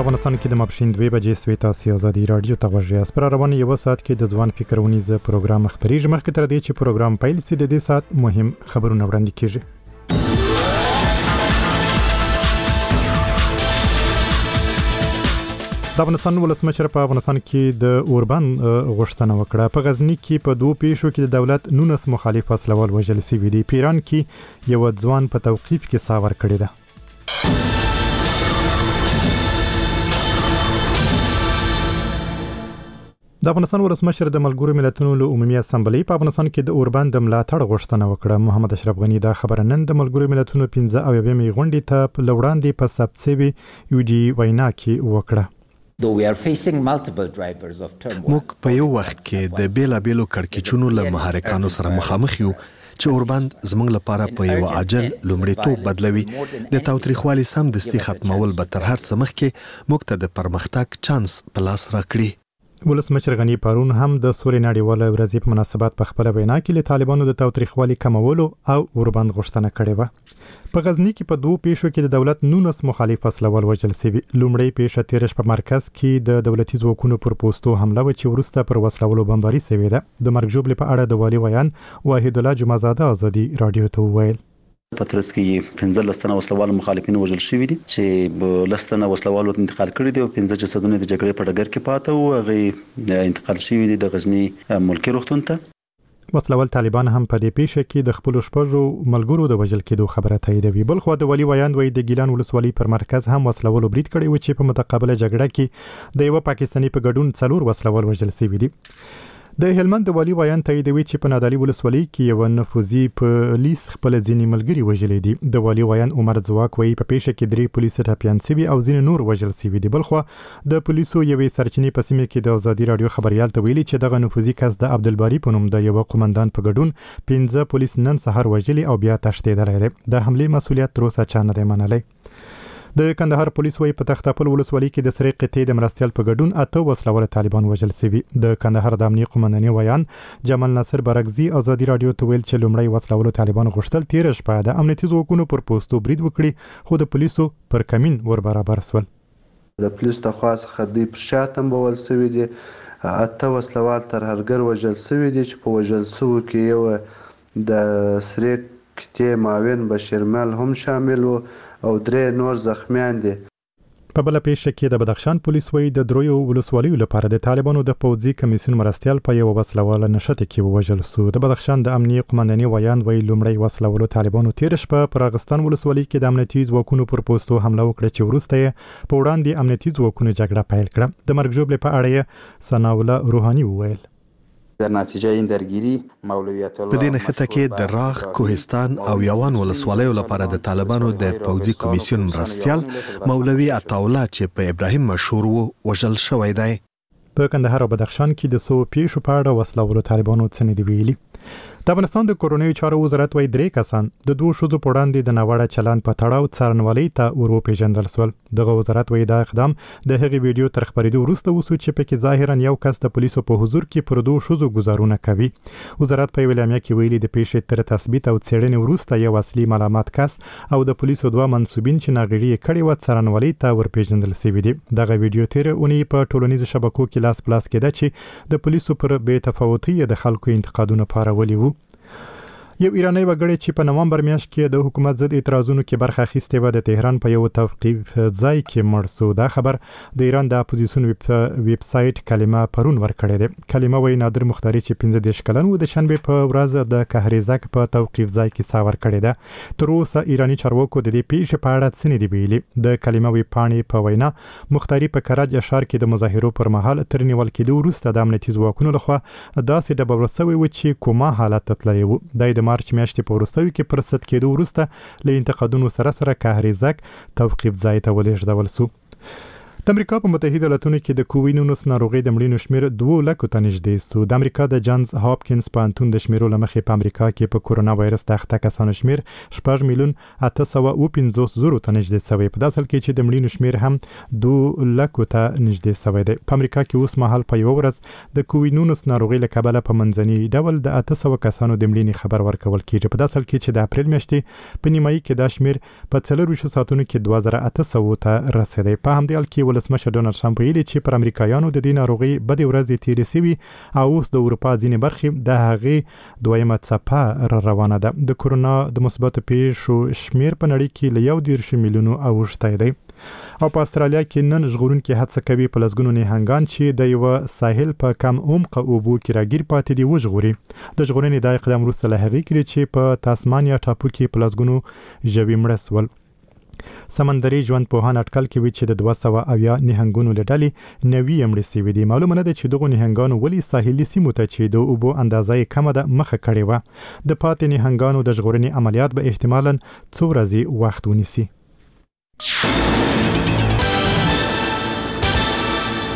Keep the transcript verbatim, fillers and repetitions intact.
افغانستان کې د ماپښین دوه بجې سوي تاسو آزادي رادیو ته غوږ یاست. پر روان یو ساعت کې د ځوان فکرونیز پروګرام خبري مخکې تر دې چې پروګرام پیل سي د دې ساعت مهم خبرونه وړاندې کیږي. د افغانستان ولسمشر په افغانستان کې د اوربان غوښتنه وکړه. په غزنی کې په دوه پیښو کې د دولت نونس مخالف وسلوال وژل شوي دي. په ایران کې یو ځوان په توقیف کې ساور کړی ده. د افغانستان ولسمشر د ملګرو ملتونو له عمومي اسامبلې په افغانستان کې د اوربان د ملاتړ غوښتنه وکړه. محمد اشرف غنی دا خبره نن د ملګرو ملتونو پنځه اویاومې غونډې ته په لوړاندې په ثبت شوي یوډي وینا کې وکړه. موږ په یو وخت کې د بیلابیلو کړکېچونو له محرکانو سره مخامخ یو چې اوربان زموږ لپاره په یو عاجل لومړیتوب بدلوي. د تاوتریخوالي سمدستي ختمول به تر هر څه مخکې موږ ته د پرمختګ چانس په لاس راکړي. ولسمشر غنی پرون هم د سوري نړیواله ورځې په مناسبت په خپل وینا کې له طالبانو د تاوتریخوالي کمولو او اوربند غوښتنه کړې و. په غزنی کې په دوه پیښو کې د دولت نونس مخالف وسلوال وژل شوي. لومړی پیښه تیر شپه په مرکز کې د دولتي ځواکونو پر پوسټو حمله و چې وروسته پر وسلوالو بمباري شوې ده. د مرګ ژوبلې په اړه د والي ویان واحد الله جمعزاده آزادي رادیو ته وویل. په ترڅ کې پنځه لسنه وسلوال مخالفین وژل شوي دي چې لسنه وسلوال انتقال کړي دي او پنځه جسدونه د جګړې په ډګر کې پاته او هغه انتقال شوي دي د غزنی ملکي روغتون ته. وسلوال طالبان هم په دې پیښه کې د خپل شپږو ملګرو د وژل کېدو خبره تاییدوي. بل خو د والي ویان وایي د ګیلان ولسوالۍ پر مرکز هم وسلوالو برید کړی و چې په متقابله جګړه کې د یو پاکستاني په ګډون څلور وسلوال وژل شوي دي. د هلمند د والي ویان تاییدوي چې په نادعلي ولسوالۍ کې یو نفوذي پولیس خپل ځینې ملګري وژلي دي. د والي ویان عمر ځواک وایي په پیښه کې درې پولیس ټپیان شوي او ځینې نور وژل شوي دي. بل خو د پولیسو یوې سرچینې په سیمه کې د آزادي رادیو خبريال ته ویلي چې دغه نفوذي کس د عبدالباري په نوم د یو قومندان په ګډون پنځه پولیس نن سهار وژلي او بیا تښتېدلی دی. د حملې مسؤلیت تر اوسه چا نه دی منلی. د کندهار پولیس وایي په تختاپل ولسوالۍ کې د سرې قطعې د مرستیال په ګډون اته وسلوال طالبان وژل شوي. د کندهار د امنیه قومندانۍ ویان جمال ناصر برګزي آزادي رادیو ته ویل چې لومړی وسلوال طالبان غوښتل تیر شپه د امنیتي ځواکونو پر پوسټو برید وکړي خو د پولیسو پر کمین ور برابر سول. د پولیس د خوا څخه دوی په شا تنبول شوي دي. اته وسلوال ترهګر وژل شوي دي چې په وژل شوو کې یو د سرې قطعې معاون بشیرمل هم شامل و او درې نور زخمیان دي. په بل پیښه کې د بدخشان پولیس وایي د درویو ولسوالیو لپاره د طالبانو د پوځي کمیسیون مرستیال په یو وسلوال نشته کې وژل شو. د بدخشان د امنیه قومندانۍ ویان وایي لومړی وسلوالو طالبانو تیر شپه په راغستان ولسوالۍ کې د امنیتي ځواکونو پر پوسټو حمله وکړه چې وروسته یې په وړاندې امنیتي ځواکونو جګړه پیل کړه. د مرګ ژوبلې په اړه یې ثناءالله روحاني وویل. در نتیجه این درگیری مولویت الله په دې نښته کې د راغ، کوهستان او یوان ولسوالیو لپاره د طالبانو د پوځي کمیسیون مرستیال مولوي عطاالله چې په ابراهیم مشهور وو وژل شوی دی. په کندهار او بدخشان کې د سو پیښو په اړه وسلوالو طالبانو څه نه دی ویلي. د افغانستان د کورونیو چارو وزارت وایي درې کسان د دوه ښځو په وړاندې د ناوړه چلند په تړاو څارنوالۍ ته ور وپېژندل شول. دغه وزارت وایي دا اقدام د هغې ویډیو تر خپرېدو وروسته وشو چې پکې ظاهرا یو کس د پولیسو په حضور کې پر دوه ښځو ګزارونه کوي. وزارت په یوه اعلامیه کې ویلي د پیښې تر تثبیت او څېړنې وروسته یو اصلي ملامت کس او د پولیسو دوه منصوبین چې ناغېړي یې کړې وه څارنوالۍ ته ورپېژندل شوي دي. دغه ویډیو تېره اونۍ په ټولنیزو شبکو کې لاس په لاس کېده چې د پولیسو پر بې تفاوتۍ د خلکو انتقادونه پارولي وو. یو ایرانی وګړی چې په نومبر میاشت کې د حکومت ضد اعتراضونو کې برخه اخیستې وه د تهران په یو توقیف ځای کې مړ شو. دا خبر د ایران د اپوزیسیون ویب سایټ کلمه پرون ورکړی دی. کلمه وایي نادر مختاري چې پنځه دېرش کلن و د شنبې په ورځ د کهریزک په توقیف ځای کې ساور کړی ده. تر اوسه ایراني چارواکو د دې پیښې په اړه څه نه دي ویلي. د کلمه ویب پاڼې په وینا مختاري په کرج ښار کې د مظاهرو پر مهال تر نیول کېدو وروسته د امنیتي ځواکونو لخوا داسې ډبول شوی و چې کوما حالت ته تللی و. دا د مارچ میاشتې په وروستیو کې پر ضد کېدو وروسته له انتقادونو سره سره کهریزک توقیف ځای ته ولېږدول شو. د امریکا په متحده ایالاتونو کې د کووید نولس ناروغۍ د مړینو شمېر دوه لکو ته نږدې شو. د امریکا د جانز هاپکینز پوهنتون د شمیرو له مخې په امریکا کې په کورونا وایرس د اخته کسانو شمېر شپږ میلیون اته سوه اوه پنځوس زرو ته نږدې شوی. په داسې حال کې چې د مړینو شمېر هم دوه لکو ته نږدې شوی دی. په امریکا کې اوس مهال په یوه ورځ د کووید نولس ناروغۍ له کبله په منځني ډول د اته سوه کسانو د مړینې خبر ورکول کېږي. په داسې حال کې چې د اپریل میاشتې په نیمایي کې دا شمېر په څلور ویشتو ساعتونو کې دوه زره اته سوه ته رسېدی. په همدې حال کې ولسمشر ډونالد ټرمپ ویلي چې پر امریکایانو د دې ناروغي بدې ورځې تیرې سوي او اوس د اروپا ځینې برخې د هغې دویمه څپه را روانه ده. د کورونا د مثبتو پیښو شمیر په نړۍ کې له یو دېرش میلیونو اوښتی دی. او په استرالیا کې نن ژغورونکي هڅه کوي په لسګونو نهنګان چې د یو ساحل په کم عمق اوبو کې راګیر پاتې دي وژغوري. د ژغورنې دا اقدام وروسته له هغې کړي چې په تاسمانیا ټاپو کې په لسګونو ژوي مړه سول. سمندري ژوند پوهان اټکل کوي چې د دوه سوه اویا نهنګونو له ډلې نوي یې مړه سوي دي. معلومه نه ده چې دغو نهنګانو ولې ساحلي سیمو ته چې د اوبو اندازه یې کمه ده مخه کړې وه. د پاتې نهنګانو د ژغورنې عملیات به احتمالاً څو ورځې وخت ونیسي.